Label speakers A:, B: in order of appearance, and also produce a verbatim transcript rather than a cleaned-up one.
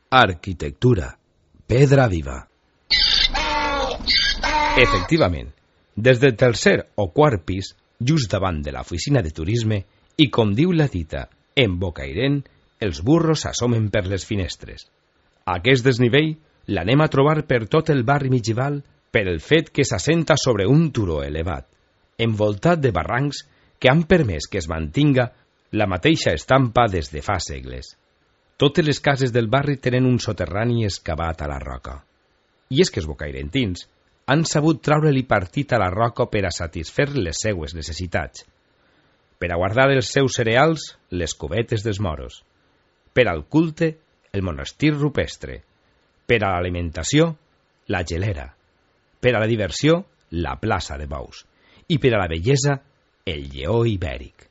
A: Arquitectura, pedra viva. Efectivament, des del tercer o quart pis, just davant de l'oficina de turisme, i com diu la dita, en Bocairent, els burros s'assomen per les finestres. Aquest desnivell l'anem a trobar per tot el barri medieval per el fet que s'assenta sobre un turó elevat, envoltat de barrancs que han permès que es mantinga la mateixa estampa des de fa segles. Totes les cases del barri tenen un soterrani excavat a la roca. I és que els bocairentins han sabut treure-li partit a la roca per a satisfer les seues necessitats, per a guardar els seus cereals les cubetes dels moros, per al culte el monestir rupestre, per a l'alimentació la gelera, per a la diversió la plaça de bous i per a la bellesa el lleó ibèric.